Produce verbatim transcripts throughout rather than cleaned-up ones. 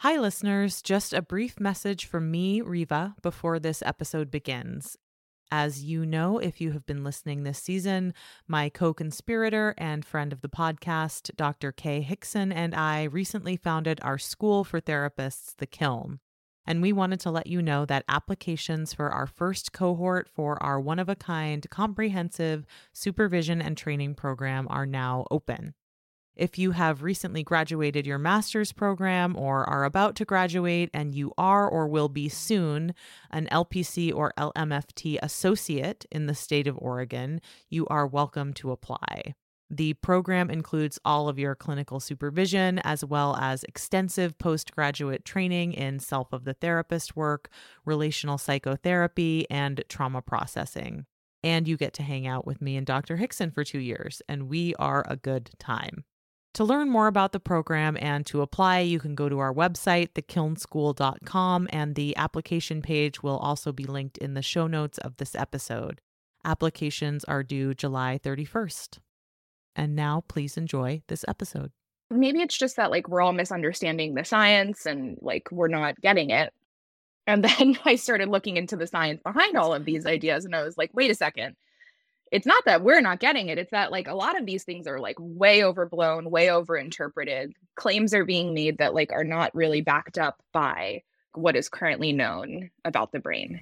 Hi, listeners. Just a brief message from me, Riva, before this episode begins. As you know, if you have been listening this season, my co-conspirator and friend of the podcast, Doctor Kay Hickson, and I recently founded our school for therapists, The Kiln. And we wanted to let you know that applications for our first cohort for our one-of-a-kind comprehensive supervision and training program are now open. If you have recently graduated your master's program or are about to graduate and you are or will be soon an L P C or L M F T associate in the state of Oregon, you are welcome to apply. The program includes all of your clinical supervision as well as extensive postgraduate training in self of the therapist work, relational psychotherapy, and trauma processing. And you get to hang out with me and Doctor Hickson for two years, and we are a good time. To learn more about the program and to apply, you can go to our website, the kiln school dot com, and the application page will also be linked in the show notes of this episode. Applications are due July thirty-first. And now, please enjoy this episode. Maybe it's just that, like, we're all misunderstanding the science and, like, we're not getting it. And then I started looking into the science behind all of these ideas, and I was like, wait a second. It's not that we're not getting it. It's that, like, a lot of these things are, like, way overblown, way overinterpreted. Claims are being made that, like, are not really backed up by what is currently known about the brain.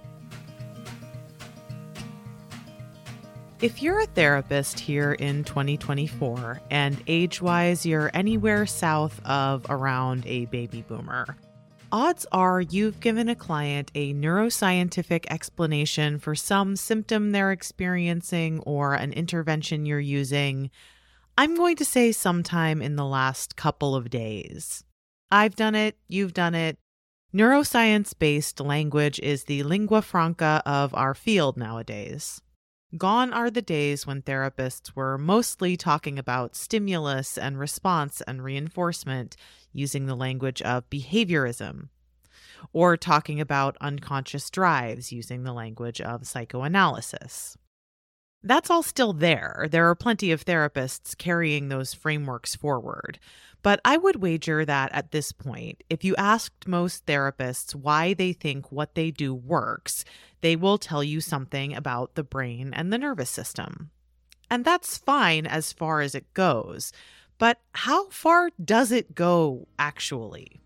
If you're a therapist here in twenty twenty-four and age-wise you're anywhere south of around a baby boomer, odds are you've given a client a neuroscientific explanation for some symptom they're experiencing or an intervention you're using, I'm going to say sometime in the last couple of days. I've done it, you've done it. Neuroscience-based language is the lingua franca of our field nowadays. Gone are the days when therapists were mostly talking about stimulus and response and reinforcement using the language of behaviorism, or talking about unconscious drives using the language of psychoanalysis. That's all still there. There are plenty of therapists carrying those frameworks forward. But I would wager that at this point, if you asked most therapists why they think what they do works, they will tell you something about the brain and the nervous system. And that's fine as far as it goes. But how far does it go, actually?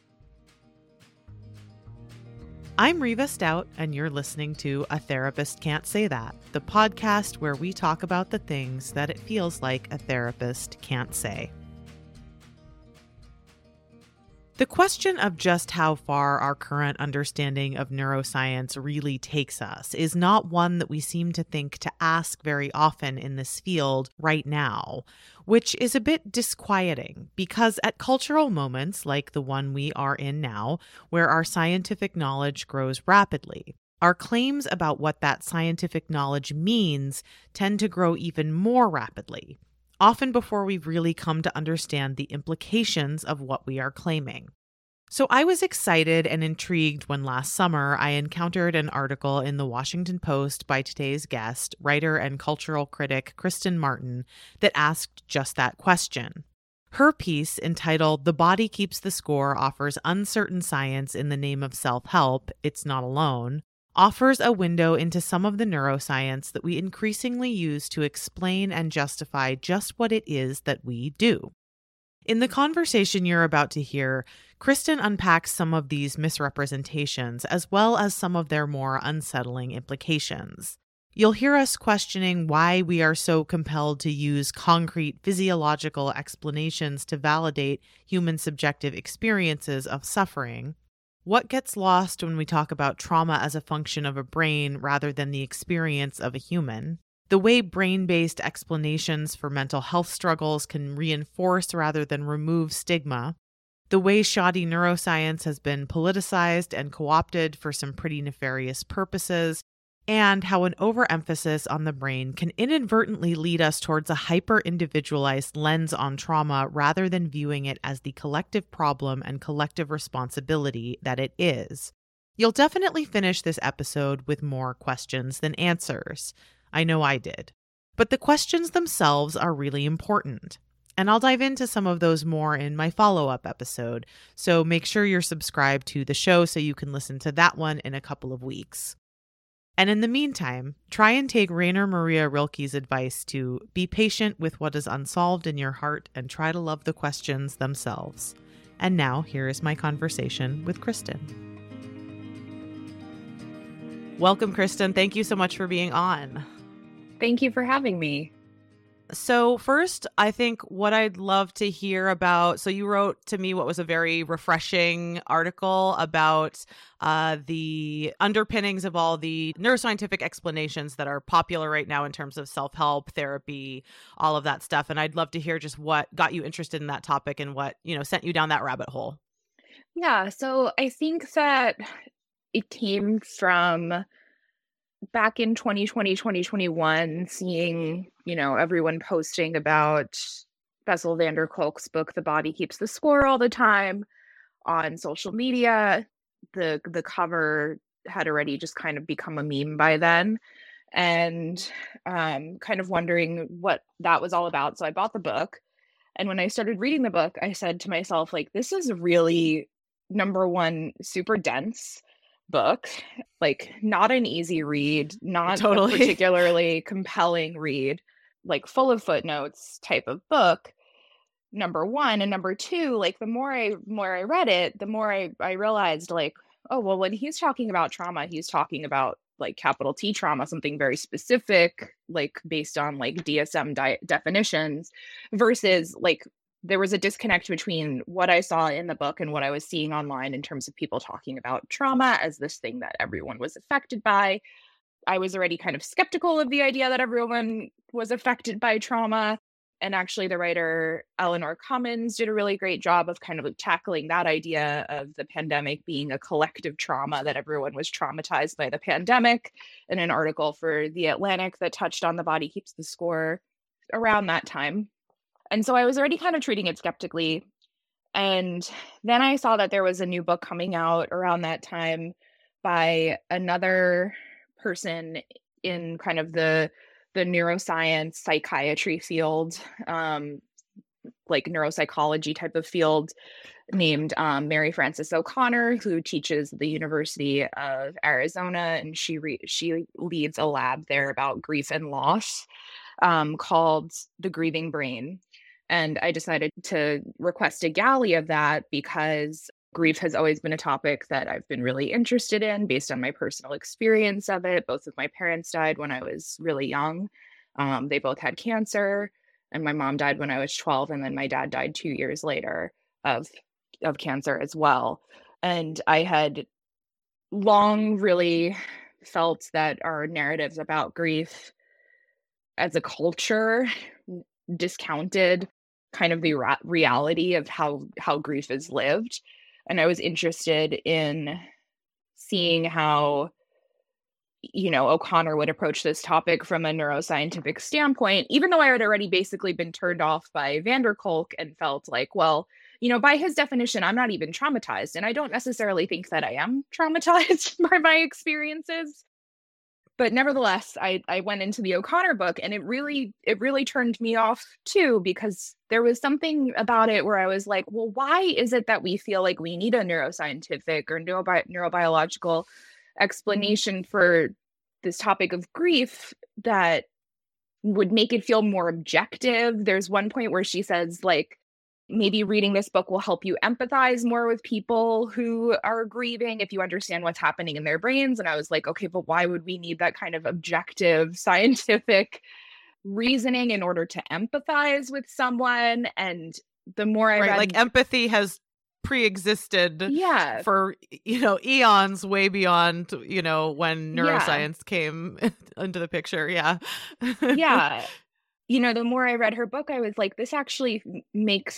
I'm Riva Stout, and you're listening to A Therapist Can't Say That, the podcast where we talk about the things that it feels like a therapist can't say. The question of just how far our current understanding of neuroscience really takes us is not one that we seem to think to ask very often in this field right now, which is a bit disquieting because at cultural moments like the one we are in now, where our scientific knowledge grows rapidly, our claims about what that scientific knowledge means tend to grow even more rapidly, often before we've really come to understand the implications of what we are claiming. So I was excited and intrigued when last summer I encountered an article in the Washington Post by today's guest, writer and cultural critic Kristen Martin, that asked just that question. Her piece, entitled "The Body Keeps the Score Offers Uncertain Science in the Name of Self-Help, It's Not Alone," offers a window into some of the neuroscience that we increasingly use to explain and justify just what it is that we do. In the conversation you're about to hear, Kristen unpacks some of these misrepresentations as well as some of their more unsettling implications. You'll hear us questioning why we are so compelled to use concrete physiological explanations to validate human subjective experiences of suffering, what gets lost when we talk about trauma as a function of a brain rather than the experience of a human, the way brain-based explanations for mental health struggles can reinforce rather than remove stigma, the way shoddy neuroscience has been politicized and co-opted for some pretty nefarious purposes, and how an overemphasis on the brain can inadvertently lead us towards a hyper-individualized lens on trauma rather than viewing it as the collective problem and collective responsibility that it is. You'll definitely finish this episode with more questions than answers. I know I did. But the questions themselves are really important. And I'll dive into some of those more in my follow-up episode. So make sure you're subscribed to the show so you can listen to that one in a couple of weeks. And in the meantime, try and take Rainer Maria Rilke's advice to be patient with what is unsolved in your heart and try to love the questions themselves. And now, here is my conversation with Kristen. Welcome, Kristen. Thank you so much for being on. Thank you for having me. So first, I think what I'd love to hear about, so you wrote to me what was a very refreshing article about uh, the underpinnings of all the neuroscientific explanations that are popular right now in terms of self-help, therapy, all of that stuff. And I'd love to hear just what got you interested in that topic and what, you know, sent you down that rabbit hole. Yeah, so I think that it came from back in twenty twenty, twenty twenty-one, seeing, you know, everyone posting about Bessel van der Kolk's book, The Body Keeps the Score, all the time on social media. The the cover had already just kind of become a meme by then, and um, kind of wondering what that was all about. So I bought the book, and when I started reading the book, I said to myself, like, this is really, number one, super dense book, like not an easy read, not Totally. a particularly compelling read, like full of footnotes type of book, number one. And number two, like the more I more I read it, the more I, I realized, like, oh, well, when he's talking about trauma, he's talking about like capital T trauma, something very specific, like based on like D S M di- definitions, versus like there was a disconnect between what I saw in the book and what I was seeing online in terms of people talking about trauma as this thing that everyone was affected by. I was already kind of skeptical of the idea that everyone was affected by trauma. And actually, the writer Eleanor Cummins did a really great job of kind of tackling that idea of the pandemic being a collective trauma, that everyone was traumatized by the pandemic, in an article for The Atlantic that touched on The Body Keeps the Score around that time. And so I was already kind of treating it skeptically. And then I saw that there was a new book coming out around that time by another person in kind of the the neuroscience, psychiatry field, um, like neuropsychology type of field, named um, Mary Frances O'Connor, who teaches at the University of Arizona. And she re- she leads a lab there about grief and loss um, called The Grieving Brain. And I decided to request a galley of that because grief has always been a topic that I've been really interested in based on my personal experience of it. Both of my parents died when I was really young. Um, they both had cancer, and my mom died when I was twelve, and then my dad died two years later of, of cancer as well. And I had long really felt that our narratives about grief as a culture discounted kind of the ra- reality of how how grief is lived. And I was interested in seeing how, you know, O'Connor would approach this topic from a neuroscientific standpoint, even though I had already basically been turned off by van der Kolk and felt like, well, you know, by his definition, I'm not even traumatized. And I don't necessarily think that I am traumatized by my experiences. But nevertheless, I, I went into the O'Connor book, and it really it really turned me off too, because there was something about it where I was like, well, why is it that we feel like we need a neuroscientific or neurobi- neurobiological explanation for this topic of grief that would make it feel more objective? There's one point where she says, like, maybe reading this book will help you empathize more with people who are grieving if you understand what's happening in their brains. And I was like, okay, but why would we need that kind of objective scientific reasoning in order to empathize with someone? And the more I right, read, like empathy has pre-existed yeah. for, you know, eons way beyond, you know, when neuroscience yeah. came into the picture. Yeah. yeah. You know, the more I read her book, I was like, this actually makes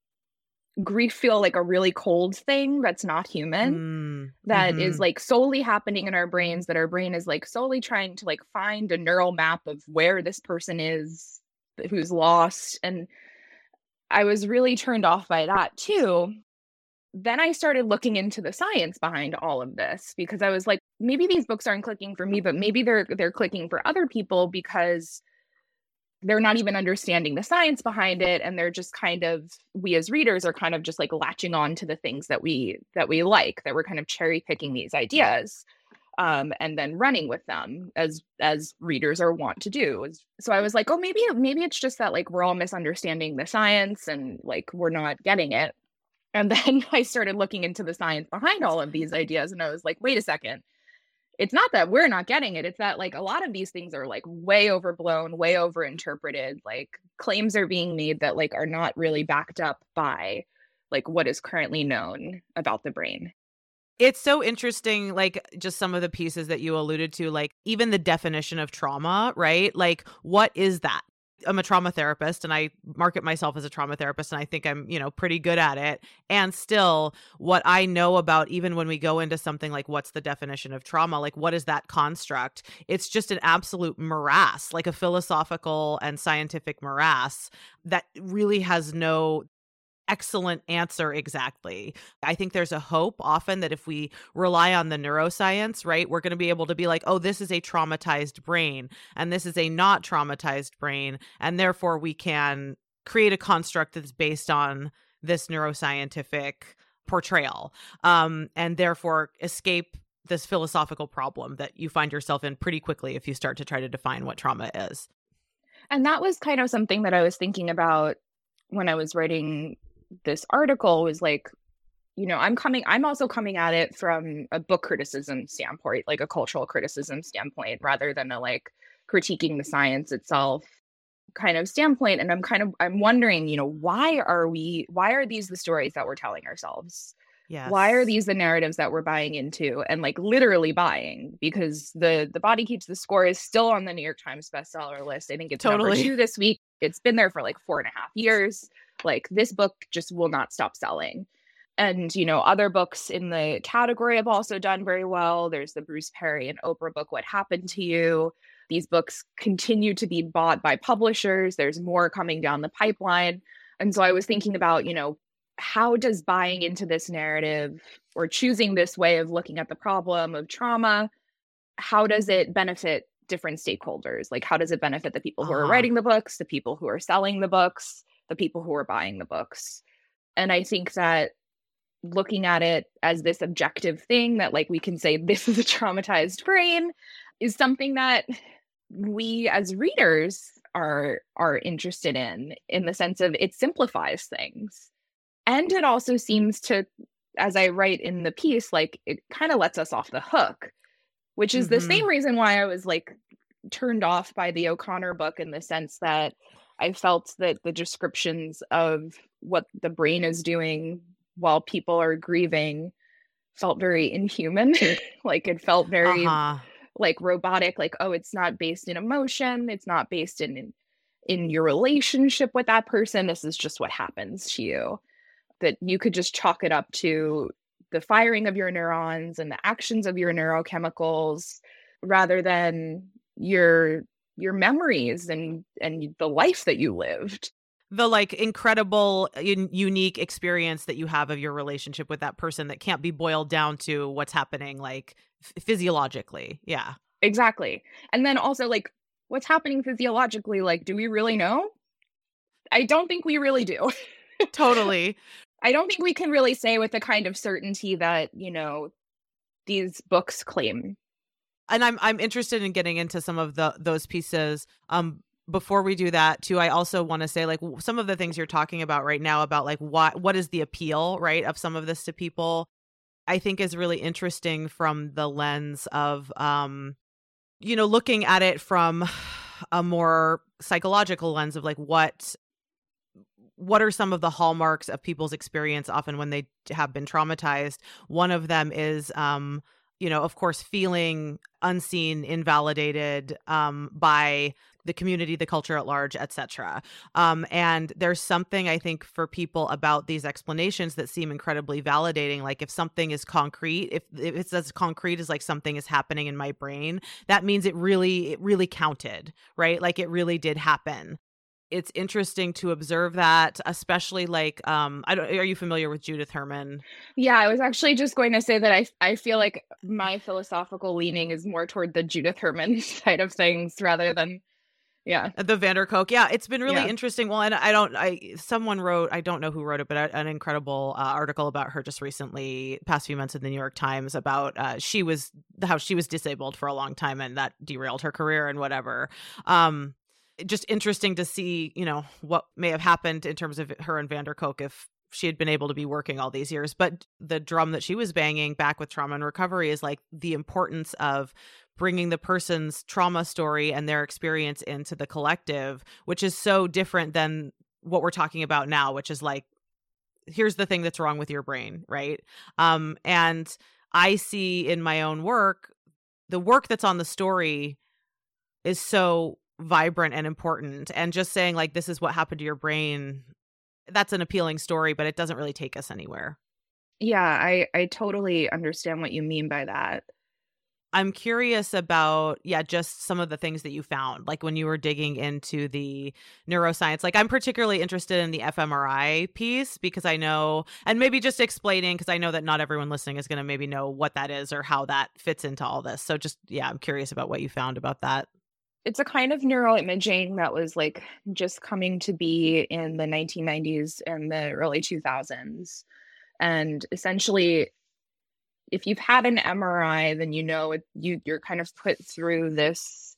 grief feel like a really cold thing that's not human, mm, that mm-hmm. is like solely happening in our brains, that our brain is like solely trying to like find a neural map of where this person is who's lost. And I was really turned off by that too. Then I started looking into the science behind all of this, because I was like, maybe these books aren't clicking for me, but maybe they're they're clicking for other people, because they're not even understanding the science behind it, and they're just kind of, we as readers are kind of just like latching on to the things that we that we like, that we're kind of cherry picking these ideas um, and then running with them as as readers are wont to do. So I was like, oh, maybe maybe it's just that like we're all misunderstanding the science and like we're not getting it. And then I started looking into the science behind all of these ideas, and I was like, wait a second. It's not that we're not getting it. It's that like a lot of these things are like way overblown, way overinterpreted. Like claims are being made that like are not really backed up by like what is currently known about the brain. It's so interesting, like just some of the pieces that you alluded to, like even the definition of trauma, right? Like what is that? I'm a trauma therapist and I market myself as a trauma therapist, and I think I'm, you know, pretty good at it. And still what I know about, even when we go into something like what's the definition of trauma, like what is that construct? It's just an absolute morass, like a philosophical and scientific morass that really has no excellent answer exactly. I think there's a hope often that if we rely on the neuroscience, right, we're going to be able to be like, oh, this is a traumatized brain and this is a not traumatized brain. And therefore we can create a construct that's based on this neuroscientific portrayal um, and therefore escape this philosophical problem that you find yourself in pretty quickly if you start to try to define what trauma is. And that was kind of something that I was thinking about when I was writing this article, was like, you know, I'm coming, I'm also coming at it from a book criticism standpoint, like a cultural criticism standpoint, rather than a like critiquing the science itself kind of standpoint. And I'm kind of, I'm wondering, you know, why are we, why are these the stories that we're telling ourselves? Yes. Why are these the narratives that we're buying into, and like literally buying? Because the the Body Keeps the Score is still on the New York Times bestseller list. I think it's Totally. number two this week. It's been there for like four and a half years. Like this book just will not stop selling. And, you know, other books in the category have also done very well. There's the Bruce Perry and Oprah book, What Happened to You? These books continue to be bought by publishers. There's more coming down the pipeline. And so I was thinking about, you know, how does buying into this narrative or choosing this way of looking at the problem of trauma, how does it benefit different stakeholders? Like, how does it benefit the people who Uh-huh. are writing the books, the people who are selling the books, the people who are buying the books? And I think that looking at it as this objective thing that like we can say this is a traumatized brain is something that we as readers are are interested in, in the sense of it simplifies things. And it also seems to, as I write in the piece, like it kind of lets us off the hook, which is mm-hmm. the same reason why I was like turned off by the O'Connor book, in the sense that I felt that the descriptions of what the brain is doing while people are grieving felt very inhuman. Like it felt very uh-huh. like robotic, like, oh, it's not based in emotion. It's not based in, in in your relationship with that person. This is just what happens to you. That you could just chalk it up to the firing of your neurons and the actions of your neurochemicals, rather than your your memories and and the life that you lived. The like incredible, un- unique experience that you have of your relationship with that person that can't be boiled down to what's happening like f- physiologically. Yeah, exactly. And then also like what's happening physiologically, like, do we really know? I don't think we really do. Totally. I don't think we can really say with the kind of certainty that, you know, these books claim. And I'm I'm interested in getting into some of the those pieces. Um, before we do that, too, I also want to say like some of the things you're talking about right now about like what what is the appeal, right, of some of this to people, I think is really interesting from the lens of, um, you know, looking at it from a more psychological lens of like what. What are some of the hallmarks of people's experience often when they have been traumatized? One of them is, um, you know, of course, feeling unseen, invalidated um, by the community, the culture at large, et cetera. Um, and there's something, I think, for people about these explanations that seem incredibly validating. Like if something is concrete, if, if it's as concrete as like something is happening in my brain, that means it really, it really counted, right? Like it really did happen. It's interesting to observe that, especially like, um, I don't, are you familiar with Judith Herman? Yeah, I was actually just going to say that I I feel like my philosophical leaning is more toward the Judith Herman side of things rather than Yeah. The Van der Kolk. Yeah, it's been really Yeah. interesting. Well, and I don't, I, someone wrote, I don't know who wrote it, but an incredible uh, article about her just recently, past few months in the New York Times about uh, she was, how she was disabled for a long time and that derailed her career and whatever. Um, just interesting to see, you know, what may have happened in terms of her and Van der Kolk if she had been able to be working all these years. But the drum that she was banging back with Trauma and Recovery is like the importance of bringing the person's trauma story and their experience into the collective, which is so different than what we're talking about now, which is like, here's the thing that's wrong with your brain, right? Um, and I see in my own work, the work that's on the story is so vibrant and important. And just saying like, this is what happened to your brain, that's an appealing story, but it doesn't really take us anywhere. Yeah, I, I totally understand what you mean by that. I'm curious about, yeah, just some of the things that you found, like when you were digging into the neuroscience. Like I'm particularly interested in the fMRI piece because I know, and maybe just explaining, because I know that not everyone listening is going to maybe know what that is or how that fits into all this. So just, yeah, I'm curious about what you found about that. It's a kind of neuroimaging that was like just coming to be in the nineteen nineties and the early two thousands. And essentially, if you've had an M R I, then you know it, you, you're kind of put through this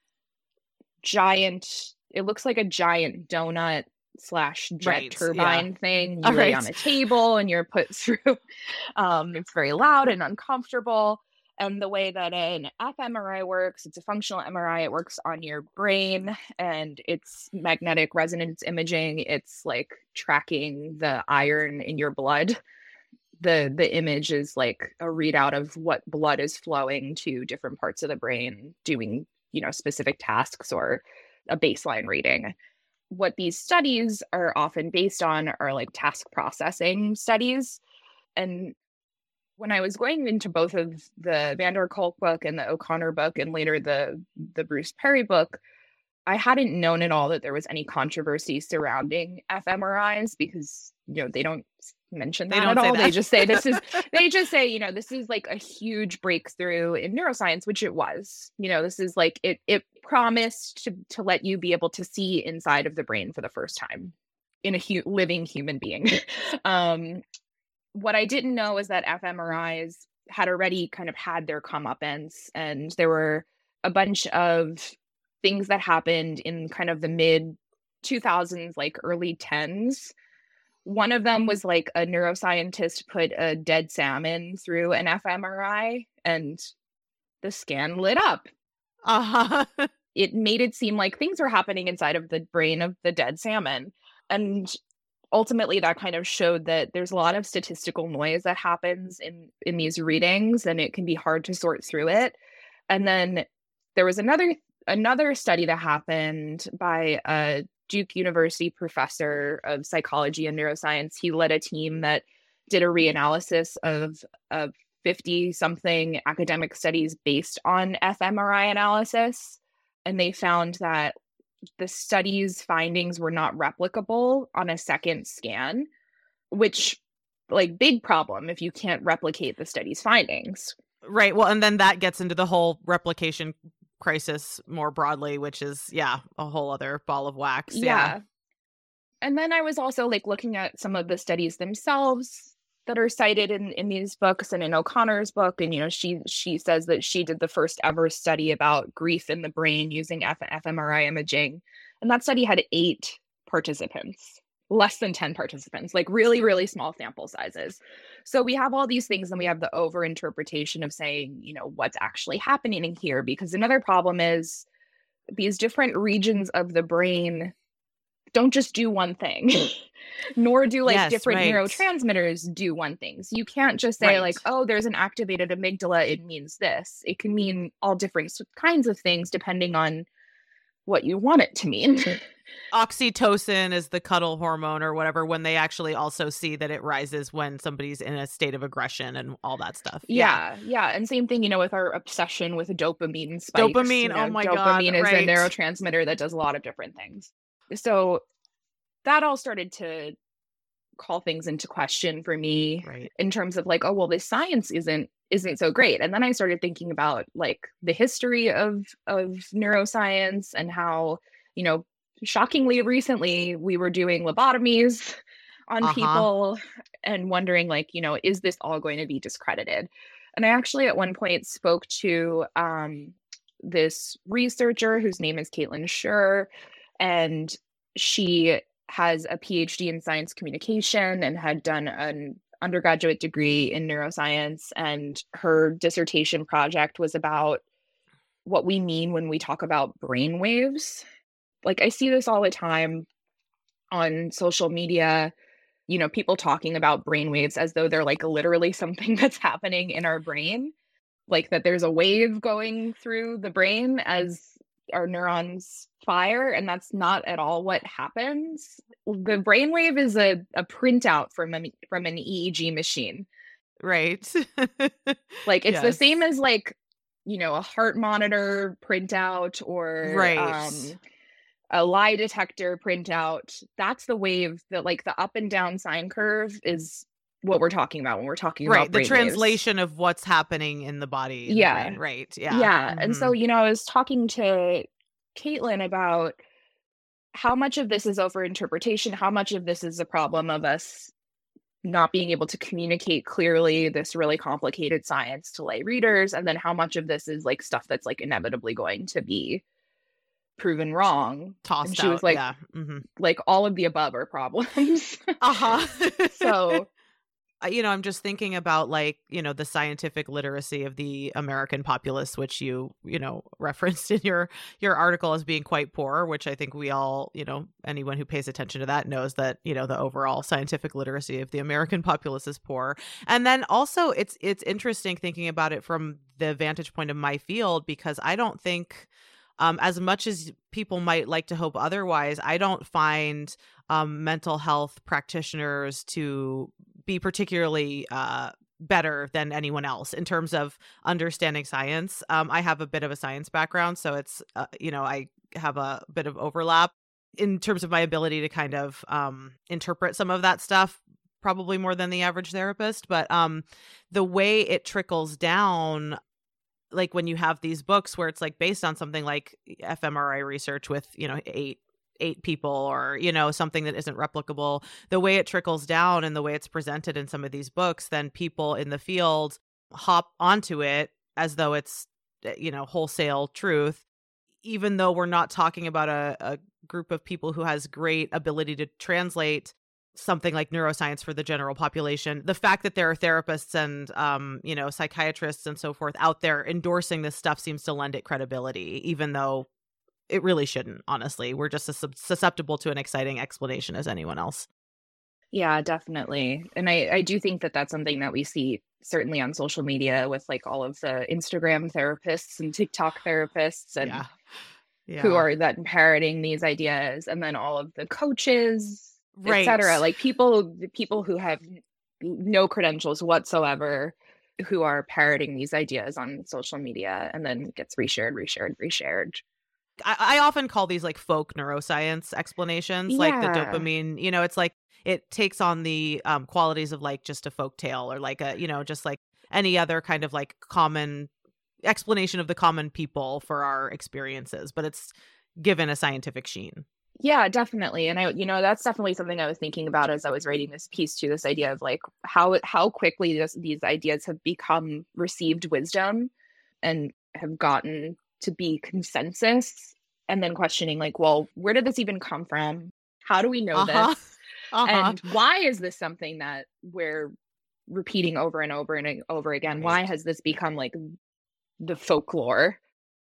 giant, it looks like a giant donut slash jet right, turbine yeah. thing. You lay right. on a table and you're put through. Um, it's very loud and uncomfortable. And the way that an fMRI works, it's a functional M R I. It works on your brain and it's magnetic resonance imaging. It's like tracking the iron in your blood. The the image is like a readout of what blood is flowing to different parts of the brain, doing, you know, specific tasks or a baseline reading. What these studies are often based on are like task processing studies. And when I was going into both of the Van der Kolk book and the O'Connor book and later the the Bruce Perry book, I hadn't known at all that there was any controversy surrounding fMRIs because, you know, they don't mention that at all. That. They just say this is, they just say, you know, this is like a huge breakthrough in neuroscience, which it was. You know, this is like, it it promised to, to let you be able to see inside of the brain for the first time in a hu- living human being. um, what I didn't know is that fMRIs had already kind of had their comeuppance, and there were a bunch of things that happened in kind of the mid two thousands, like early tens. One of them was like a neuroscientist put a dead salmon through an fMRI and the scan lit up. Uh-huh. It made it seem like things were happening inside of the brain of the dead salmon. And ultimately that kind of showed that there's a lot of statistical noise that happens in, in these readings, and it can be hard to sort through it. And then there was another another study that happened by a Duke University professor of psychology and neuroscience. He led a team that did a reanalysis of, of fifty something academic studies based on fMRI analysis. And they found that the study's findings were not replicable on a second scan, which, like, big problem if you can't replicate the study's findings. Right. Well, and then that gets into the whole replication crisis more broadly, which is, yeah, a whole other ball of wax. Yeah. yeah. And then I was also like looking at some of the studies themselves that are cited in, in these books and in O'Connor's book. And, you know, she she says that she did the first ever study about grief in the brain using F- fMRI imaging. And that study had eight participants, less than ten participants, like really, really small sample sizes. So we have all these things, and we have the overinterpretation of saying, you know, what's actually happening in here. Because another problem is these different regions of the brain don't just do one thing, nor do like yes, different right. neurotransmitters do one thing. So you can't just say right. like, oh, there's an activated amygdala, it means this. It can mean all different kinds of things depending on what you want it to mean. Oxytocin is the cuddle hormone or whatever, when they actually also see that it rises when somebody's in a state of aggression and all that stuff. Yeah. Yeah. yeah. And same thing, you know, with our obsession with dopamine spikes. Dopamine. You know, oh my dopamine God. Dopamine is right. a neurotransmitter that does a lot of different things. So that all started to call things into question for me right. in terms of like, oh, well, this science isn't isn't so great. And then I started thinking about like the history of of neuroscience and how, you know, shockingly recently we were doing lobotomies on Uh-huh. people and wondering like, you know, is this all going to be discredited? And I actually at one point spoke to um, this researcher whose name is Caitlin Schur, and she has a PhD in science communication and had done an undergraduate degree in neuroscience. And her dissertation project was about what we mean when we talk about brain waves. Like I see this all the time on social media, you know, people talking about brain waves as though they're like literally something that's happening in our brain, like that there's a wave going through the brain as our neurons fire, and that's not at all what happens. The brainwave is a, a printout from a, from an E E G machine. Right. Like it's yes. the same as like, you know, a heart monitor printout or right. um, a lie detector printout. That's the wave that like the up and down sine curve is what we're talking about when we're talking right. about the brain translation waves. of what's happening in the body. In yeah. the brain. Right. Yeah. Yeah. Mm-hmm. And so, you know, I was talking to Caitlin about how much of this is overinterpretation, how much of this is a problem of us not being able to communicate clearly this really complicated science to lay readers, and then how much of this is like stuff that's like inevitably going to be proven wrong. Tossed and she out, was like, yeah. Mm-hmm. like all of the above are problems. uh-huh. So you know, I'm just thinking about like, you know, the scientific literacy of the American populace, which you, you know, referenced in your, your article as being quite poor, which I think we all, you know, anyone who pays attention to that knows that, you know, the overall scientific literacy of the American populace is poor. And then also it's, it's interesting thinking about it from the vantage point of my field, because I don't think, um, as much as people might like to hope otherwise, I don't find um, mental health practitioners to be particularly uh, better than anyone else in terms of understanding science. Um, I have a bit of a science background, so it's, uh, you know, I have a bit of overlap in terms of my ability to kind of um, interpret some of that stuff, probably more than the average therapist. But um, the way it trickles down, like when you have these books where it's like based on something like fMRI research with, you know, eight eight people or, you know, something that isn't replicable, the way it trickles down and the way it's presented in some of these books, then people in the field hop onto it as though it's, you know, wholesale truth, even though we're not talking about a, a group of people who has great ability to translate something like neuroscience for the general population. The fact that there are therapists and, um, you know, psychiatrists and so forth out there endorsing this stuff seems to lend it credibility, even though it really shouldn't, honestly. We're just as susceptible to an exciting explanation as anyone else. Yeah, definitely. And I, I do think that that's something that we see certainly on social media with like all of the Instagram therapists and TikTok therapists and yeah. Yeah. who are then parroting these ideas, and then all of the coaches, right. et cetera. Like people, people who have no credentials whatsoever who are parroting these ideas on social media and then gets reshared, reshared, reshared. I, I often call these like folk neuroscience explanations, yeah. like the dopamine, you know, it's like it takes on the um, qualities of like just a folk tale or like a, you know, just like any other kind of like common explanation of the common people for our experiences, but it's given a scientific sheen. Yeah, definitely. And I, you know, that's definitely something I was thinking about as I was writing this piece too, this idea of like how, how quickly this, these ideas have become received wisdom and have gotten to be consensus, and then questioning like, well, where did this even come from? How do we know uh-huh. this? Uh-huh. And why is this something that we're repeating over and over and over again? Right. Why has this become like the folklore?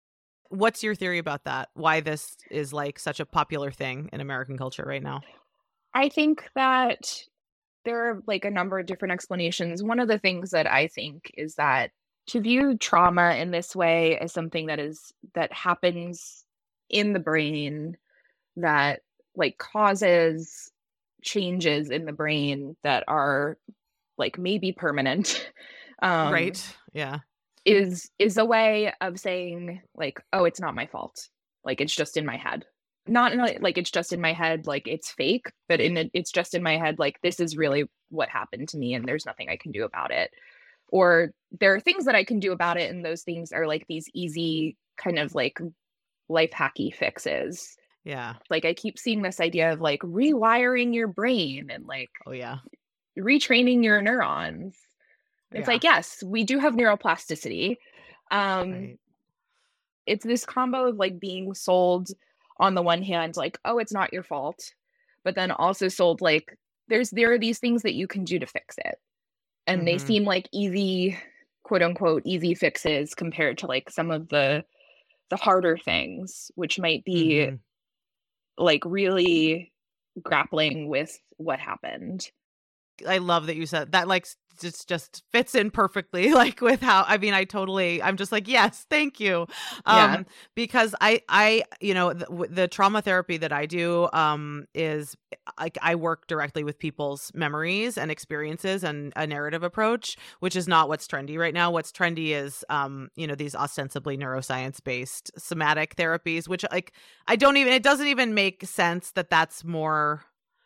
What's your theory about that? Why this is like such a popular thing in American culture right now? I think that there are like a number of different explanations. One of the things that I think is that to view trauma in this way as something that is that happens in the brain, that like causes changes in the brain that are like maybe permanent, um, right? Yeah, is is a way of saying like, oh, it's not my fault. Like it's just in my head. not in a, like it's just in my head, like it's fake, but in a, it's just in my head, like this is really what happened to me and there's nothing I can do about it. Or there are things that I can do about it, and those things are like these easy kind of like life hacky fixes. Yeah. Like I keep seeing this idea of like rewiring your brain and like oh yeah retraining your neurons. It's yeah. like, yes, we do have neuroplasticity. Um, right. It's this combo of like being sold on the one hand, like, oh, it's not your fault, but then also sold like there's there are these things that you can do to fix it. And mm-hmm. they seem like easy, quote unquote, easy fixes compared to like some of the the harder things, which might be mm-hmm. like really grappling with what happened. I love that you said that, like just just fits in perfectly like with how I mean I totally I'm just like yes thank you um yeah. because I I you know the, the trauma therapy that I do um is like I work directly with people's memories and experiences and a narrative approach, which is not what's trendy right now. What's trendy is um you know these ostensibly neuroscience based somatic therapies, which like I don't even it doesn't even make sense that that's more.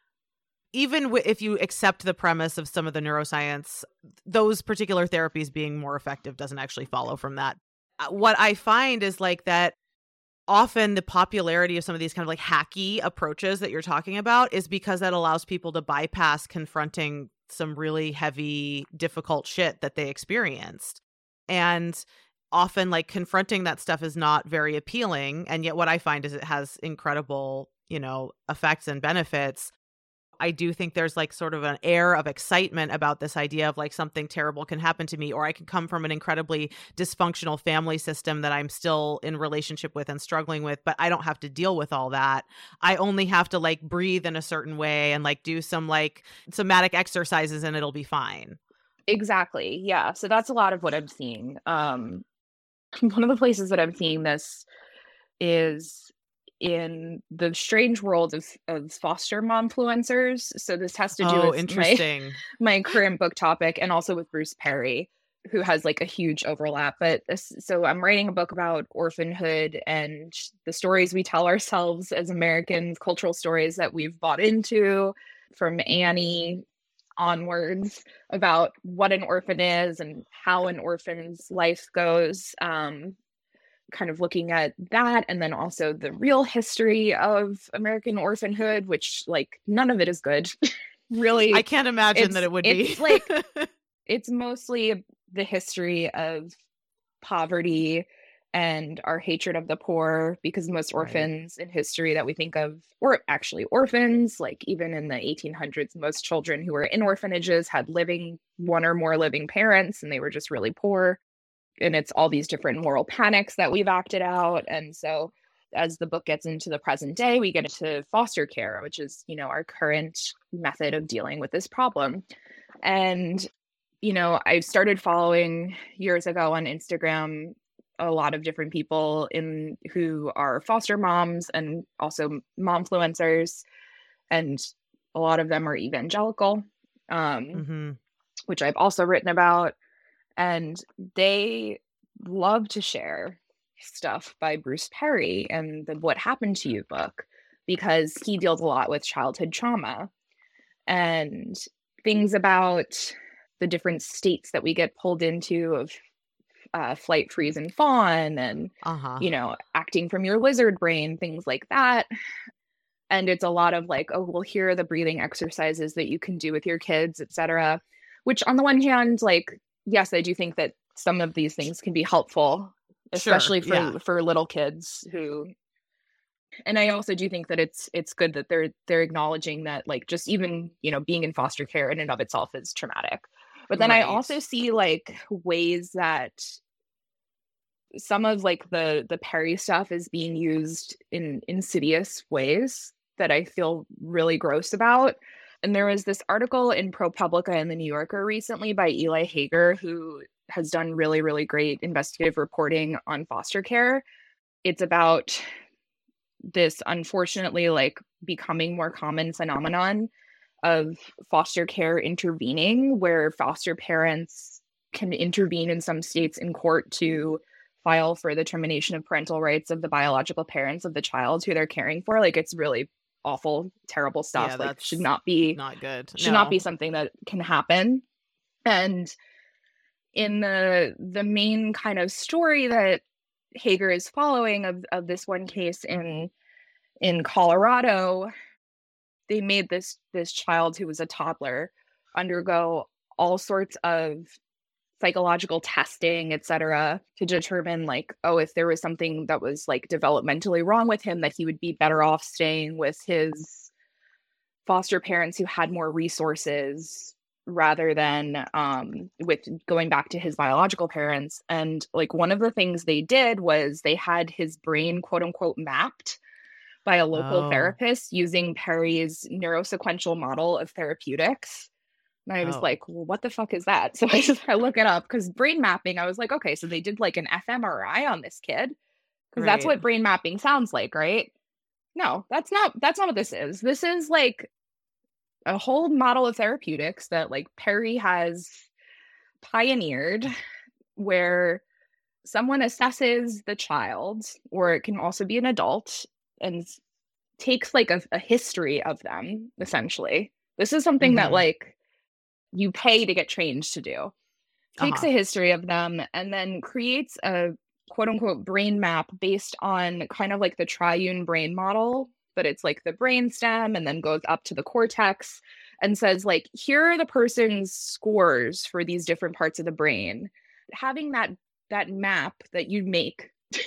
Even w- if you accept the premise of some of the neuroscience, those particular therapies being more effective doesn't actually follow from that. Uh, what I find is like that often the popularity of some of these kind of like hacky approaches that you're talking about is because that allows people to bypass confronting some really heavy, difficult shit that they experienced. And often like confronting that stuff is not very appealing. And yet what I find is it has incredible, you know, effects and benefits. I do think there's like sort of an air of excitement about this idea of like something terrible can happen to me, or I can come from an incredibly dysfunctional family system that I'm still in relationship with and struggling with, but I don't have to deal with all that. I only have to like breathe in a certain way and like do some like somatic exercises and it'll be fine. Exactly. Yeah. So that's a lot of what I'm seeing. Um, one of the places that I'm seeing this is in the strange world of, of foster momfluencers. So this has to do oh, with interesting. My, my current book topic, and also with Bruce Perry, who has like a huge overlap. But this, so I'm writing a book about orphanhood and the stories we tell ourselves as Americans, cultural stories that we've bought into from Annie onwards about what an orphan is and how an orphan's life goes. Um, kind of looking at that, and then also the real history of American orphanhood, which like none of it is good. Really, I can't imagine that it would it's be. like it's mostly the history of poverty and our hatred of the poor, because most orphans right. in history that we think of were actually orphans. Like even in the eighteen hundreds, most children who were in orphanages had living one or more living parents, and they were just really poor. And it's all these different moral panics that we've acted out. And so as the book gets into the present day, we get into foster care, which is, you know, our current method of dealing with this problem. And, you know, I started following years ago on Instagram a lot of different people in who are foster moms and also momfluencers. And a lot of them are evangelical, um, mm-hmm. which I've also written about. And they love to share stuff by Bruce Perry and the What Happened to You book, because he deals a lot with childhood trauma and things about the different states that we get pulled into of uh, flight, freeze, and fawn, and, uh-huh. you know, acting from your lizard brain, things like that. And it's a lot of like, oh, well, here are the breathing exercises that you can do with your kids, et cetera. Which on the one hand, like, yes, I do think that some of these things can be helpful, especially sure, for, yeah. for little kids who, and I also do think that it's, it's good that they're, they're acknowledging that like, just even, you know, being in foster care in and of itself is traumatic. But then right. I also see like ways that some of like the, the Perry stuff is being used in insidious ways that I feel really gross about. And there was this article in ProPublica in the New Yorker recently by Eli Hager, who has done really, really great investigative reporting on foster care. It's about this, unfortunately, like becoming more common phenomenon of foster care intervening, where foster parents can intervene in some states in court to file for the termination of parental rights of the biological parents of the child who they're caring for. Like, it's really awful, terrible stuff. Yeah, like that's should not be not good. Should No. not be something that can happen. And in the the main kind of story that Hager is following of, of this one case in in Colorado, they made this this child who was a toddler undergo all sorts of psychological testing, et cetera, to determine like, oh, if there was something that was like developmentally wrong with him, that he would be better off staying with his foster parents who had more resources rather than um, with going back to his biological parents. And like one of the things they did was they had his brain, quote unquote, mapped by a local Oh. therapist using Perry's neurosequential model of therapeutics. And I was Oh. like, well, what the fuck is that? So I just I look it up because brain mapping, I was like, okay, so they did like an fMRI on this kid because that's Right. what brain mapping sounds like, right? No, that's not that's not what this is. This is like a whole model of therapeutics that like Perry has pioneered, where someone assesses the child, or it can also be an adult, and takes like a, a history of them, essentially. This is something that Mhm. like you pay to get trained to do. Takes Uh-huh. a history of them and then creates a quote unquote brain map based on kind of like the triune brain model, but it's like the brain stem and then goes up to the cortex and says like, here are the person's scores for these different parts of the brain. Having that that map that you make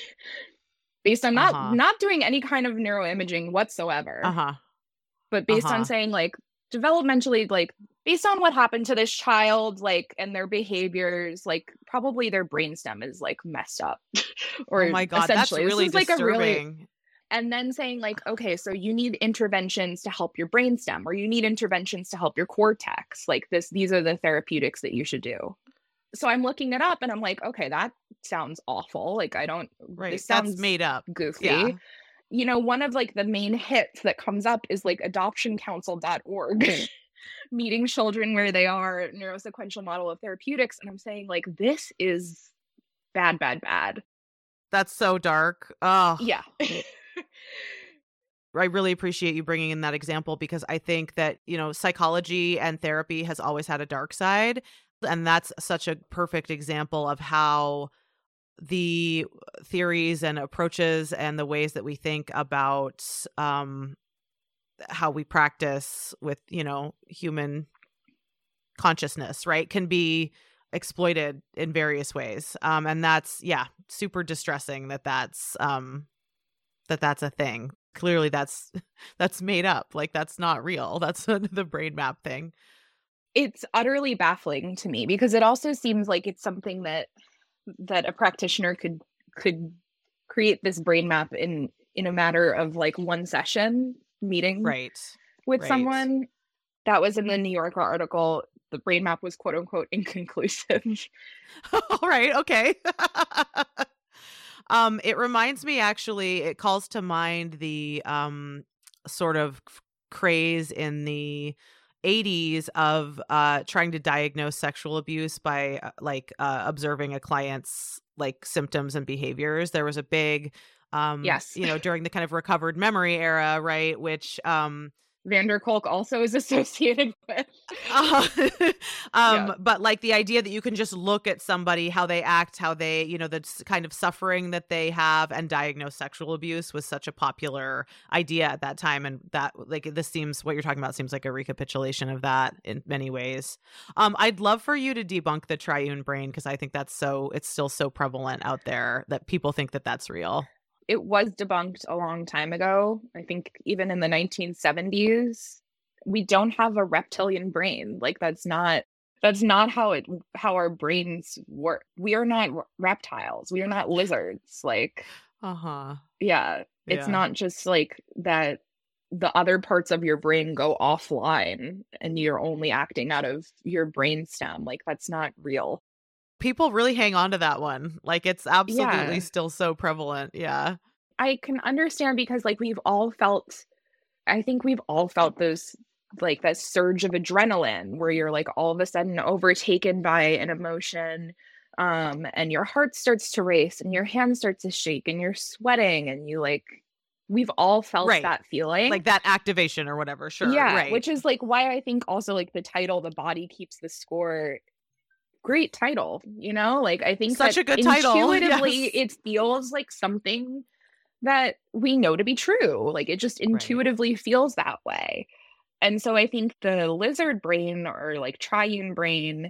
based on not Uh-huh. not doing any kind of neuroimaging whatsoever, Uh-huh. but based Uh-huh. on saying like developmentally, like based on what happened to this child, like, and their behaviors, like probably their brainstem is like messed up. Or Oh my God, that's essentially really this is like a really, disturbing. and then saying like, okay, so you need interventions to help your brainstem, or you need interventions to help your cortex. Like this, these are the therapeutics that you should do. So I'm looking it up and I'm like, okay, that sounds awful. Like I don't, Right. this That's sounds made up. goofy. Yeah. You know, one of like the main hits that comes up is like adoption council dot org. Meeting children where they are, neurosequential model of therapeutics. And I'm saying like, this is bad, bad, bad. That's so dark. Oh, Yeah. I really appreciate you bringing in that example, because I think that, you know, psychology and therapy has always had a dark side. And that's such a perfect example of how the theories and approaches and the ways that we think about um, how we practice with, you know, human consciousness, right, can be exploited in various ways. Um, and that's, yeah, super distressing that that's um, that that's a thing. Clearly that's that's made up. Like that's not real. That's the brain map thing. It's utterly baffling to me because it also seems like it's something that that a practitioner could could create this brain map in in a matter of like one session meeting Right. with Right. someone. That was in the New Yorker article. The brain map was quote unquote inconclusive. All right. Okay. um, it reminds me, actually, it calls to mind the um sort of craze in the eighties of uh trying to diagnose sexual abuse by uh, like uh, observing a client's like symptoms and behaviors. There was a big um Yes. you know, during the kind of recovered memory era, right, which um Van der Kolk also is associated with. uh, um Yeah. but like the idea that you can just look at somebody, how they act, how they, you know, the s- kind of suffering that they have, and diagnose sexual abuse was such a popular idea at that time. And that, like, this seems, what you're talking about seems like a recapitulation of that in many ways. um I'd love for you to debunk the triune brain, because I think that's so, it's still so prevalent out there that people think that that's real. It was debunked a long time ago. I think even in the nineteen seventies. We don't have a reptilian brain. Like that's not that's not how it how our brains work. We are not r- reptiles. We are not lizards. Like Uh-huh. yeah, it's Yeah. not just like that the other parts of your brain go offline and you're only acting out of your brainstem. Like that's not real. People really hang on to that one. Like it's absolutely Yeah. still so prevalent. Yeah. I can understand because like we've all felt I think we've all felt those like that surge of adrenaline where you're like all of a sudden overtaken by an emotion Um, and your heart starts to race and your hand starts to shake and you're sweating and you like, we've all felt Right. that feeling. Like that activation or whatever. Sure. Yeah. Right. Which is like why I think also like the title, The Body Keeps the Score, great title, you know, like I think such that a good title. Intuitively, Yes. it feels like something that we know to be true. Like it just intuitively right. feels that way. And so I think the lizard brain or like triune brain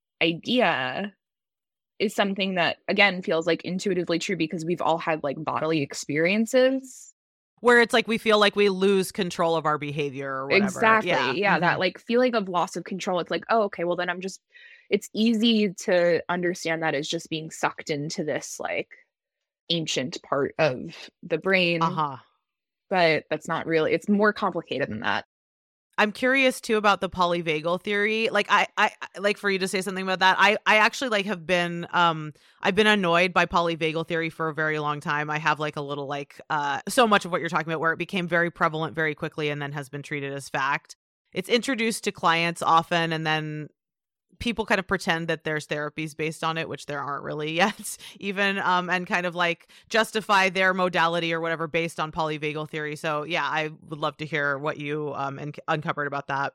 idea is something that, again, feels like intuitively true because we've all had like bodily experiences where it's like we feel like we lose control of our behavior or whatever. Exactly. Yeah, yeah mm-hmm. That like feeling of loss of control. It's like, oh, okay, well then I'm just, it's easy to understand that as just being sucked into this like ancient part of the brain. Uh-huh. But that's not really, it's more complicated than that. I'm curious too about the polyvagal theory. Like I, I like for you to say something about that. I, I actually like have been, um, I've been annoyed by polyvagal theory for a very long time. I have like a little like, uh, so much of what you're talking about where it became very prevalent very quickly and then has been treated as fact. It's introduced to clients often and then people kind of pretend that there's therapies based on it, which there aren't really yet even, um, and kind of like justify their modality or whatever based on polyvagal theory. So yeah, I would love to hear what you um, un- uncovered about that.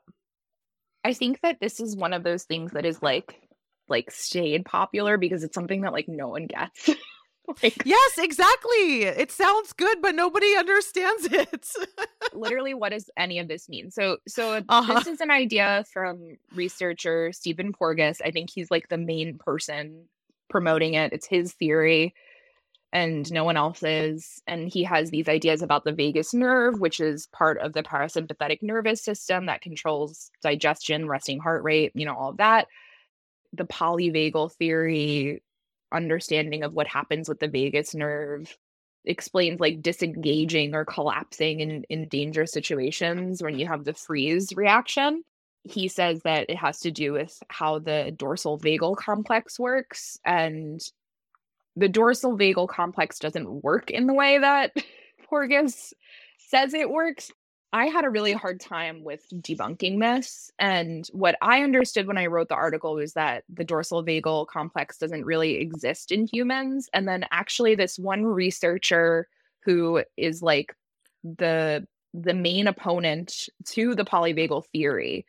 I think that this is one of those things that is like, like stayed popular because it's something that like no one gets. Like, yes, exactly. It sounds good, but nobody understands it. Literally, what does any of this mean? So, so uh-huh. this is an idea from researcher Stephen Porges. I think he's like the main person promoting it. It's his theory and no one else's. And he has these ideas about the vagus nerve, which is part of the parasympathetic nervous system that controls digestion, resting heart rate, you know, all of that. The polyvagal theory understanding of what happens with the vagus nerve explains like disengaging or collapsing in, in dangerous situations when you have the freeze reaction. He says that it has to do with how the dorsal vagal complex works, and the dorsal vagal complex doesn't work in the way that Porges says it works. I had a really hard time with debunking this. And what I understood when I wrote the article was that the dorsal vagal complex doesn't really exist in humans. And then actually this one researcher who is like the the main opponent to the polyvagal theory,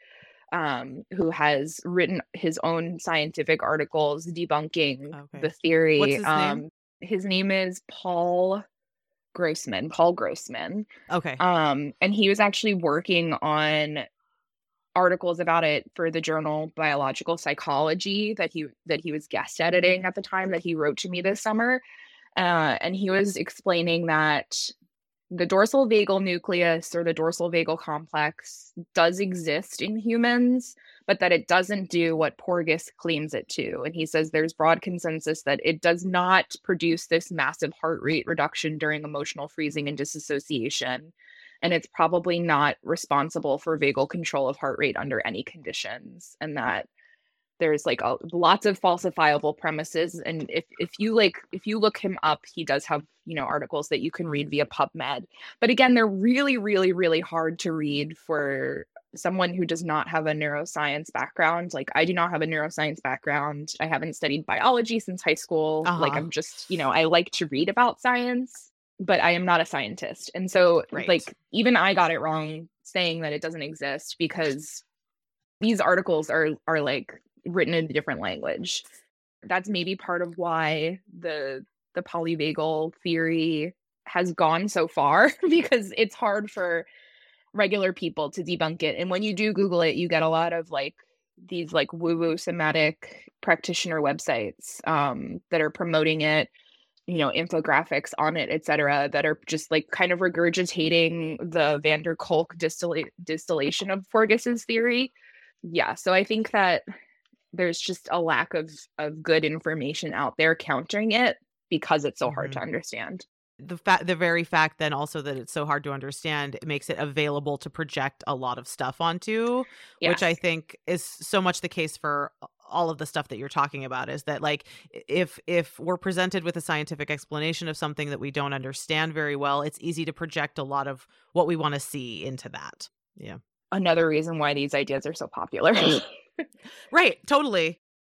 um, who has written his own scientific articles debunking okay. the theory. What's his um, name? His name is Paul Grossman, Paul Grossman. Okay. Um, and he was actually working on articles about it for the journal Biological Psychology that he that he was guest editing at the time that he wrote to me this summer. Uh, and he was explaining that the dorsal vagal nucleus or the dorsal vagal complex does exist in humans, but that it doesn't do what Porges claims it to. And he says there's broad consensus that it does not produce this massive heart rate reduction during emotional freezing and disassociation. And it's probably not responsible for vagal control of heart rate under any conditions. And that there's like a, lots of falsifiable premises. And if, if you like, if you look him up, he does have, you know, articles that you can read via PubMed. But again, they're really, really, really hard to read for someone who does not have a neuroscience background. Like I do not have a neuroscience background. I haven't studied biology since high school. Uh-huh. Like I'm just, you know, I like to read about science, but I am not a scientist. And so right. like, even I got it wrong saying that it doesn't exist because these articles are, are like, written in a different language. That's maybe part of why the the polyvagal theory has gone so far because it's hard for regular people to debunk it. And when you do Google it, you get a lot of like these like woo-woo somatic practitioner websites um, that are promoting it, you know, infographics on it, et cetera, that are just like kind of regurgitating the van der Kolk distilla- distillation of Porges's theory. Yeah, so I think that there's just a lack of, of good information out there countering it because it's so mm-hmm. hard to understand. The fact, the very fact then also that it's so hard to understand, it makes it available to project a lot of stuff onto, yes. which I think is so much the case for all of the stuff that you're talking about, is that like, if, if we're presented with a scientific explanation of something that we don't understand very well, it's easy to project a lot of what we want to see into that. Yeah. Another reason why these ideas are so popular. Right. Totally.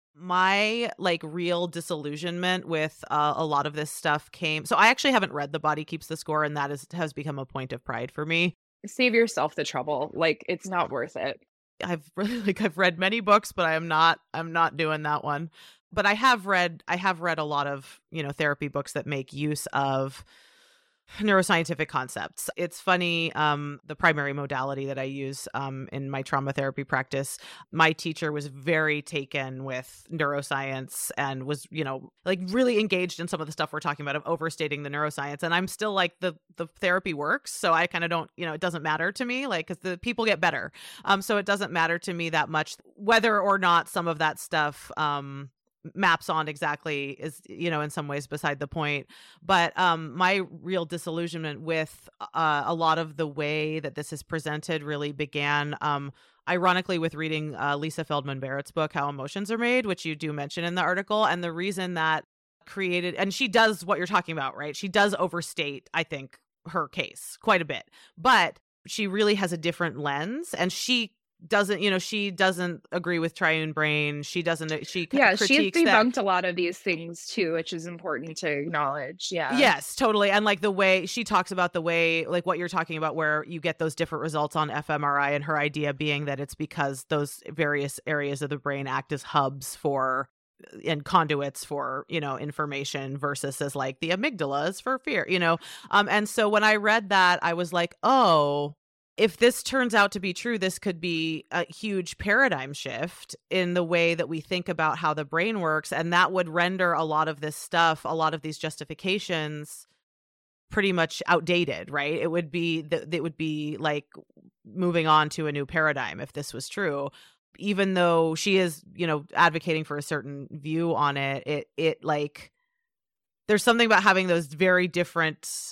My like real disillusionment with uh, a lot of this stuff came. So I actually haven't read The Body Keeps the Score, and that is has become a point of pride for me. Save yourself the trouble. Like, it's not worth it. I've really like I've read many books, but I am not I'm not doing that one. But I have read I have read a lot of, you know, therapy books that make use of neuroscientific concepts. It's funny, um, the primary modality that I use um, in my trauma therapy practice, my teacher was very taken with neuroscience and was, you know, like really engaged in some of the stuff we're talking about of overstating the neuroscience. And I'm still like, the the therapy works. So I kind of don't, you know, it doesn't matter to me, like, because the people get better. Um, so it doesn't matter to me that much whether or not some of that stuff um maps on exactly is, you know, in some ways beside the point. But um my real disillusionment with uh, a lot of the way that this is presented really began um ironically with reading uh, Lisa Feldman Barrett's book How Emotions Are Made, which you do mention in the article. And the reason that created, and she does what you're talking about, right? She does overstate, I think, her case quite a bit, but she really has a different lens, and she doesn't, you know, she doesn't agree with triune brain. She doesn't, she yeah, she's debunked that. a lot of these things too, which is important to acknowledge. Yeah. Yes, totally. And like the way she talks about the way, like what you're talking about, where you get those different results on fMRI, and her idea being that it's because those various areas of the brain act as hubs for and conduits for, you know, information versus as like the amygdala is for fear, you know? Um, and so when I read that, I was like, oh, if this turns out to be true, this could be a huge paradigm shift in the way that we think about how the brain works. And that would render a lot of this stuff, a lot of these justifications pretty much outdated, right? It would be, it would be like moving on to a new paradigm if this was true. Even though she is, you know, advocating for a certain view on it, it, it like, there's something about having those very different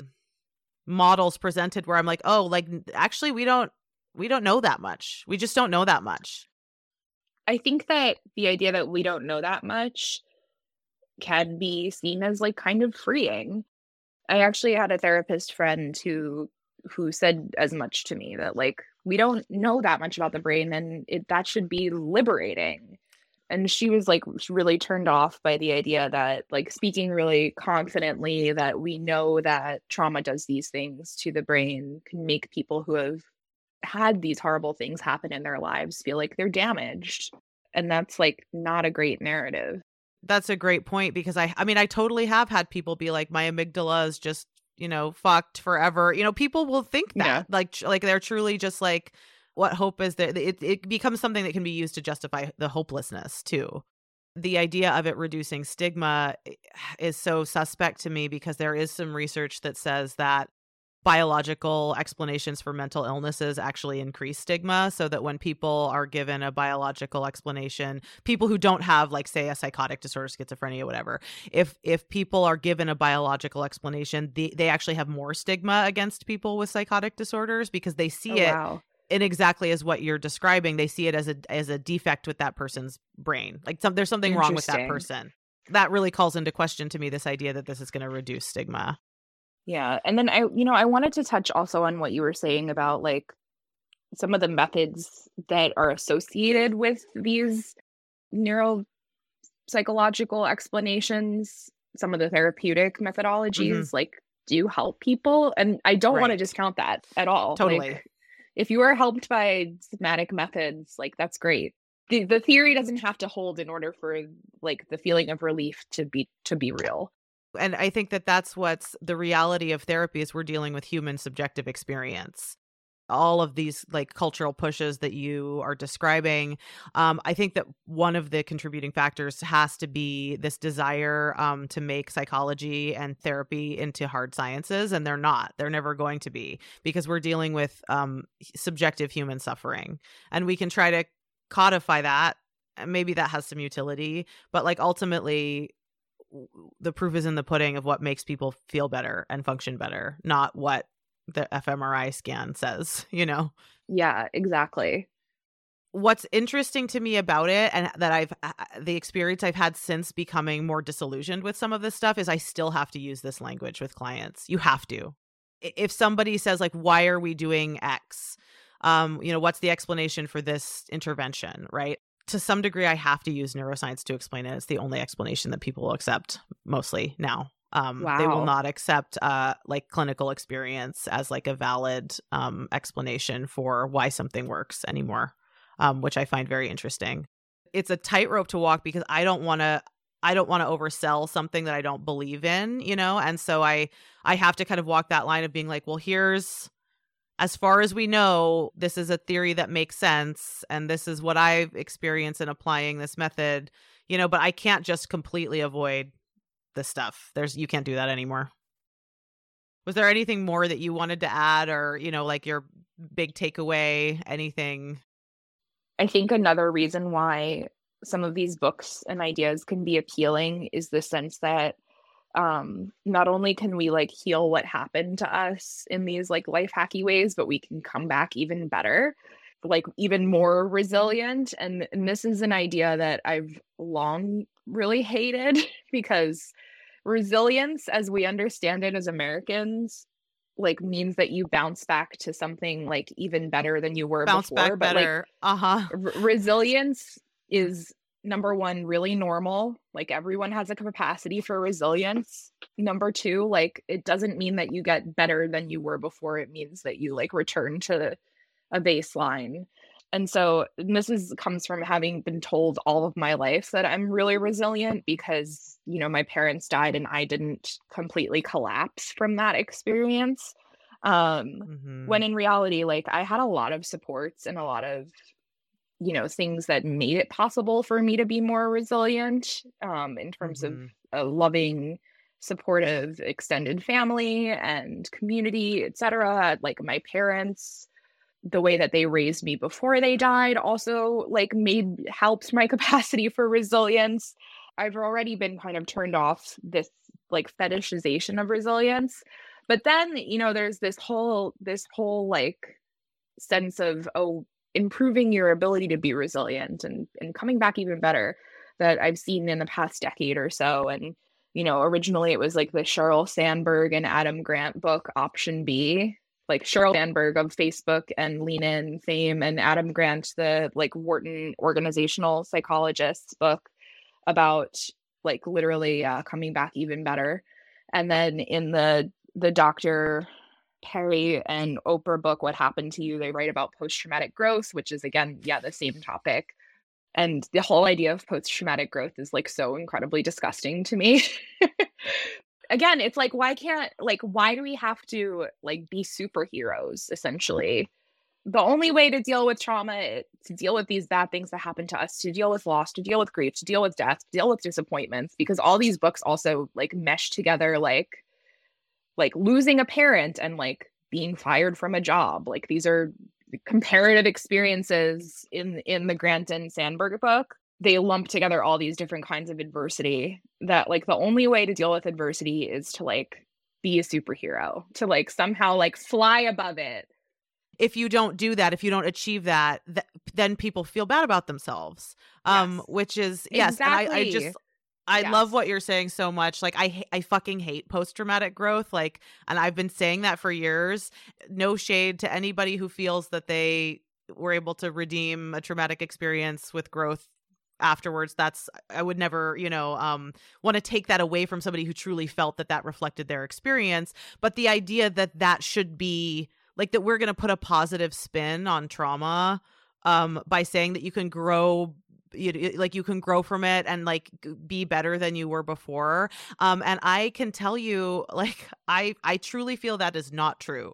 models presented where I'm like, oh, like actually we don't we don't know that much. We just don't know that much. I think that the idea that we don't know that much can be seen as like kind of freeing. I actually had a therapist friend who who said as much to me, that like we don't know that much about the brain, and it that should be liberating. And she was like really turned off by the idea that, like, speaking really confidently that we know that trauma does these things to the brain can make people who have had these horrible things happen in their lives feel like they're damaged. And that's like not a great narrative. That's a great point, because I I mean, I totally have had people be like, my amygdala is just, you know, fucked forever. You know, people will think that yeah. like like they're truly just like, what hope is there? It, it becomes something that can be used to justify the hopelessness too. The idea of it reducing stigma is so suspect to me, because there is some research that says that biological explanations for mental illnesses actually increase stigma, so that when people are given a biological explanation, people who don't have, like, say, a psychotic disorder, schizophrenia, whatever, if if people are given a biological explanation, they, they actually have more stigma against people with psychotic disorders, because they see oh, it wow. in exactly as what you're describing. They see it as a as a defect with that person's brain. Like some there's something wrong with that person. That really calls into question to me this idea that this is going to reduce stigma. Yeah. And then I, you know, I wanted to touch also on what you were saying about like some of the methods that are associated with these neuropsychological explanations, some of the therapeutic methodologies, mm-hmm. like do help people. And I don't right. want to discount that at all. Totally. Like, if you are helped by somatic methods, like that's great. The the theory doesn't have to hold in order for like the feeling of relief to be to be real. And I think that that's what's the reality of therapy, is we're dealing with human subjective experience. All of these like cultural pushes that you are describing, um, I think that one of the contributing factors has to be this desire um, to make psychology and therapy into hard sciences, and they're not. They're never going to be, because we're dealing with um, subjective human suffering, and we can try to codify that. And maybe that has some utility, but like ultimately, the proof is in the pudding of what makes people feel better and function better, not what the fMRI scan says, you know? Yeah, exactly. What's interesting to me about it, and that I've, the experience I've had since becoming more disillusioned with some of this stuff, is I still have to use this language with clients. You have to. If somebody says like, why are we doing X? Um, you know, what's the explanation for this intervention, right? to some degree, I have to use neuroscience to explain it. It's the only explanation that people will accept mostly now. Um, Wow. They will not accept uh, like clinical experience as like a valid um, explanation for why something works anymore, um, which I find very interesting. It's a tightrope to walk because I don't want to I don't want to oversell something that I don't believe in, you know? And so I I have to kind of walk that line of being like, well, here's, as far as we know, this is a theory that makes sense. And this is what I've experienced in applying this method, you know, but I can't just completely avoid this stuff. There's, you can't do that anymore. Was there anything more that you wanted to add, or, you know, like your big takeaway, anything? I think another reason why some of these books and ideas can be appealing is the sense that um, not only can we like heal what happened to us in these like life hacky ways, but we can come back even better, like even more resilient. And, and this is an idea that I've long really hated because resilience, as we understand it as Americans, like means that you bounce back to something like even better than you were bounce before. Back but better. Like, uh-huh. r- resilience is, number one, really normal. Like everyone has a capacity for resilience. Number two, like it doesn't mean that you get better than you were before. It means that you like return to a baseline. And so this is comes from having been told all of my life that I'm really resilient because, you know, my parents died and I didn't completely collapse from that experience. Um, Mm-hmm. When in reality, like I had a lot of supports and a lot of, you know, things that made it possible for me to be more resilient, um, in terms Mm-hmm. of a loving, supportive, extended family and community, et cetera. Like my parents, the way that they raised me before they died also like made helped my capacity for resilience. I've already been kind of turned off this like fetishization of resilience. But then, you know, there's this whole this whole like sense of, oh, improving your ability to be resilient and, and coming back even better that I've seen in the past decade or so. And, you know, originally it was like the Sheryl Sandberg and Adam Grant book, Option B, like Sheryl Sandberg of Facebook and Lean In fame, and Adam Grant, the like Wharton organizational psychologist's book about like literally uh, coming back even better. And then in the the Doctor Perry and Oprah book, What Happened to You, they write about post-traumatic growth, which is, again, yeah, the same topic. And the whole idea of post-traumatic growth is like so incredibly disgusting to me. Again, it's like, why can't, like, why do we have to like be superheroes, essentially? The only way to deal with trauma, to deal with these bad things that happen to us, to deal with loss, to deal with grief, to deal with death, to deal with disappointments, because all these books also like mesh together, like like losing a parent and like being fired from a job. Like these are comparative experiences in in the Grant and Sandberg book. They lump together all these different kinds of adversity that like the only way to deal with adversity is to like be a superhero, to like somehow like fly above it. If you don't do that, if you don't achieve that, th- then people feel bad about themselves. Um, Yes. which is, yes. Exactly. And I, I just, I Yes. love what you're saying so much. Like I, I fucking hate post-traumatic growth. Like, and I've been saying that for years. No shade to anybody who feels that they were able to redeem a traumatic experience with growth afterwards. That's, I would never, you know, um, want to take that away from somebody who truly felt that that reflected their experience. But the idea that that should be like, that we're going to put a positive spin on trauma, um, by saying that you can grow, you, like you can grow from it and like be better than you were before. Um, and I can tell you, like, I, I truly feel that is not true.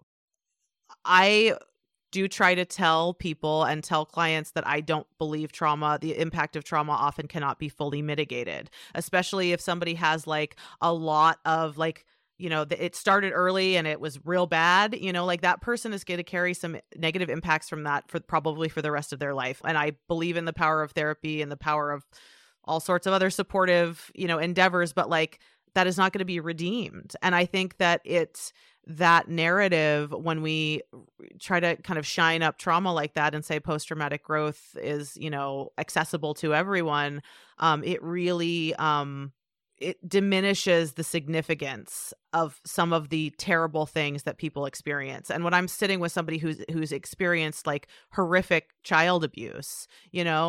I do try to tell people and tell clients that I don't believe trauma, the impact of trauma often cannot be fully mitigated, especially if somebody has like a lot of like, you know, it started early and it was real bad, you know, like that person is going to carry some negative impacts from that for probably for the rest of their life. And I believe in the power of therapy and the power of all sorts of other supportive, you know, endeavors, but like that is not going to be redeemed. And I think that it's that narrative when we try to kind of shine up trauma like that and say post-traumatic growth is, you know, accessible to everyone. Um, it really, um, it diminishes the significance of some of the terrible things that people experience. And when I'm sitting with somebody who's who's experienced like horrific child abuse, you know,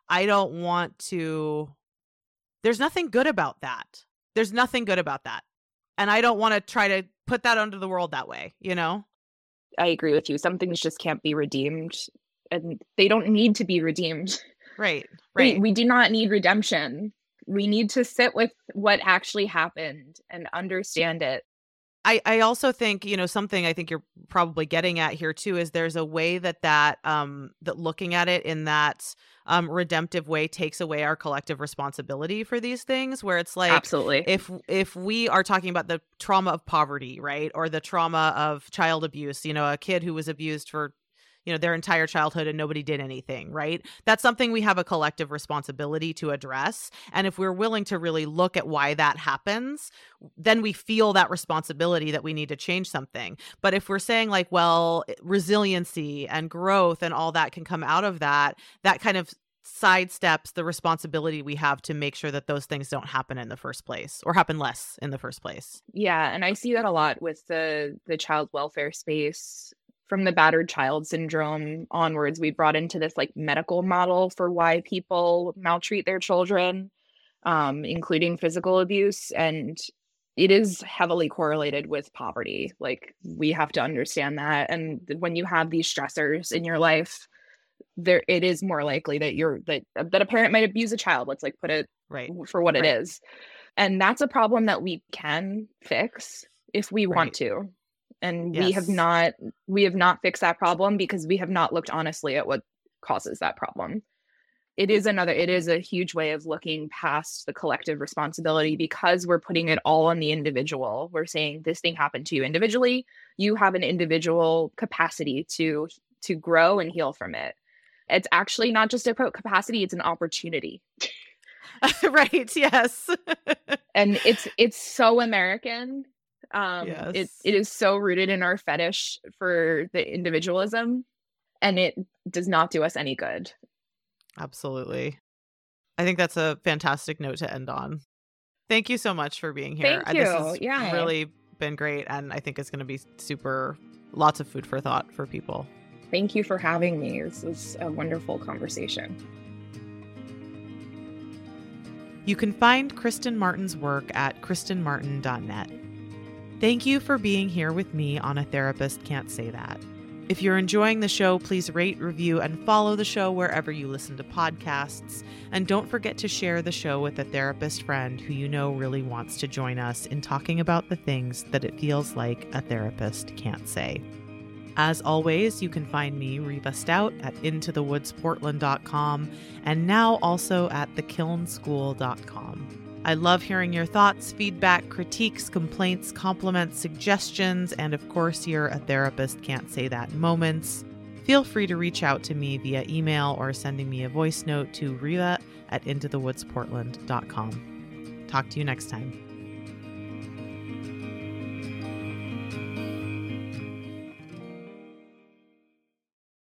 I don't want to, there's nothing good about that. There's nothing good about that. And I don't want to try to put that onto the world that way, you know? I agree with you. Some things just can't be redeemed, and they don't need to be redeemed. Right, right. We, we do not need redemption. We need to sit with what actually happened and understand it. I, I also think, you know, something I think you're probably getting at here too is there's a way that that um that looking at it in that um redemptive way takes away our collective responsibility for these things, where it's like, absolutely, if if we are talking about the trauma of poverty, right, or the trauma of child abuse, you know, a kid who was abused for, you know, their entire childhood and nobody did anything, right? That's something we have a collective responsibility to address. And if we're willing to really look at why that happens, then we feel that responsibility that we need to change something. But if we're saying like, well, resiliency and growth and all that can come out of that, that kind of sidesteps the responsibility we have to make sure that those things don't happen in the first place, or happen less in the first place. Yeah. And I see that a lot with the the child welfare space. From the battered child syndrome onwards, we brought into this like medical model for why people maltreat their children, um, including physical abuse. And it is heavily correlated with poverty. Like, we have to understand that. And when you have these stressors in your life, there it is more likely that you're that that a parent might abuse a child. Let's like put it right for what right. it is. And that's a problem that we can fix if we right. want to. And yes. we have not we have not fixed that problem because we have not looked honestly at what causes that problem. It is another it is a huge way of looking past the collective responsibility, because we're putting it all on the individual. We're saying this thing happened to you individually. You have an individual capacity to to grow and heal from it. It's actually not just a capacity, it's an opportunity. Right, yes. And it's it's so American. Um, yes. it, it is so rooted in our fetish for the individualism, and it does not do us any good. Absolutely. I think that's a fantastic note to end on. Thank you so much for being here. Thank you. This has yeah. really been great, and I think it's going to be super, lots of food for thought for people. Thank you for having me. This is a wonderful conversation. You can find Kristen Martin's work at kristen martin dot net. Thank you for being here with me on A Therapist Can't Say That. If you're enjoying the show, please rate, review, and follow the show wherever you listen to podcasts. And don't forget to share the show with a therapist friend who you know really wants to join us in talking about the things that it feels like a therapist can't say. As always, you can find me, Reva Stout, at into the woods portland dot com and now also at the kiln school dot com. I love hearing your thoughts, feedback, critiques, complaints, compliments, suggestions, and of course your A Therapist Can't Say That moments. Feel free to reach out to me via email or sending me a voice note to Reva at into the woods portland dot com. Talk to you next time.